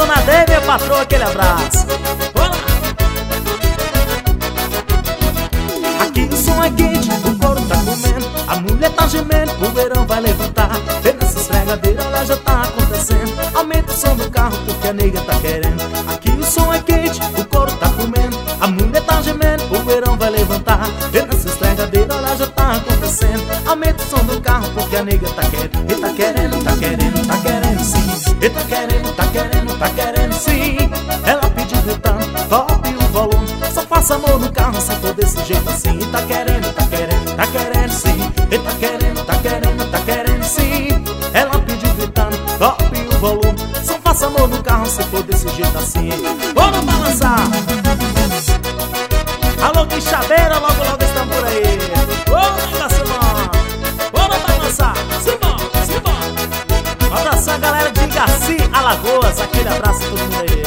Dona Deia, minha patroa, aquele abraço. Bora! Aqui o som é quente, o couro tá comendo, a mulher tá gemendo, o verão vai levantar. Vê nessa esfregadeira, ela já tá acontecendo. Aumenta o som do carro porque a nega tá querendo. Aqui o som é quente, o couro tá comendo, a mulher tá gemendo, o verão vai levantar. Vê nessa esfregadeira, ela já tá acontecendo. Aumenta o som do carro porque a nega tá querendo. E tá querendo, tá querendo, tá querendo sim. E tá querendo, tá querendo, tá querendo sim. Ela pediu gritando, top o volume. Só faça amor no carro se for desse jeito assim. E tá querendo, tá querendo, tá querendo sim. E tá querendo, tá querendo, tá querendo sim. Ela pediu gritando, top o volume. Só faça amor no carro se for desse jeito assim. Bora balançar! Alô, Quixabeira, logo logo estamos por aí. Ô, Simão, bora balançar. Simão, Simão. Um abraço a galera de Garci, Alagoas. Aquele abraço a todo mundo aí.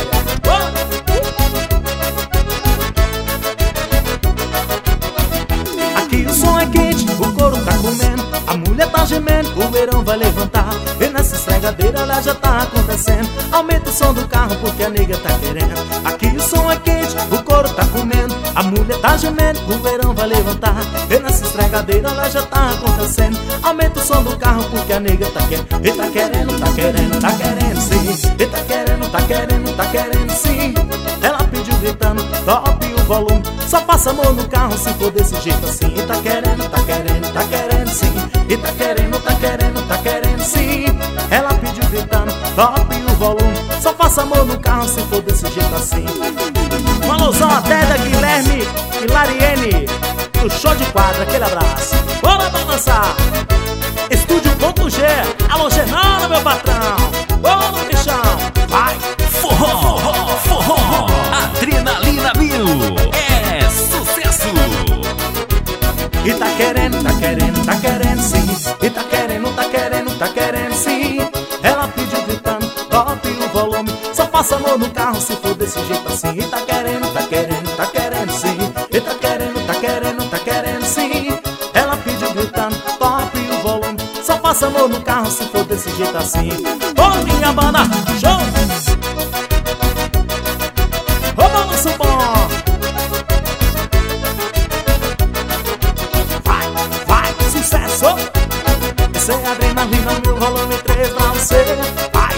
Aqui o som é quente, o couro tá comendo, a mulher tá gemendo, o verão vai levantar. E nessa esfregadeira ela já tá acontecendo. Aumenta o som do carro porque a nega tá querendo. Aqui o som é quente, o couro tá comendo, a mulher tá gemendo, o verão vai levantar. E nessa esfregadeira ela já tá acontecendo. Aumenta o som do carro porque a nega tá querendo. E tá querendo, tá querendo, tá querendo sim. E tá querendo, tá querendo, tá querendo sim. Ela pediu gritando, top o volume. Só faça amor no carro se for desse jeito assim. E tá querendo, tá querendo, tá querendo sim. E tá querendo, tá querendo, tá querendo sim. Ela pediu gritando, top o volume. Só faça amor no carro se for desse jeito assim. Um alusão até da Guilherme e Lariene do Show de Quadra, aquele abraço. Bora balançar! Estúdio.g, alô Genara, meu patrão. Bora, bichão! Vai! Forró, forró, adrenalina mil, é sucesso! E tá querendo, tá querendo, tá querendo sim. E tá querendo, tá querendo, tá querendo sim. Ela pediu gritando, top o volume. Só faça amor no carro se for desse jeito assim. E tá querendo, tá querendo, tá querendo sim. E tá querendo, tá querendo, tá querendo sim. Ela pediu gritando, top o volume. Só faça amor no carro se for desse jeito assim. Ô, minha banda, show! Ô, balanço bom! Vai, sucesso! Esse é adrenalina, meu volume 3 pra você. Vai!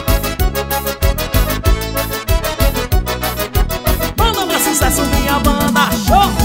Manda meu sucesso, minha banda, show!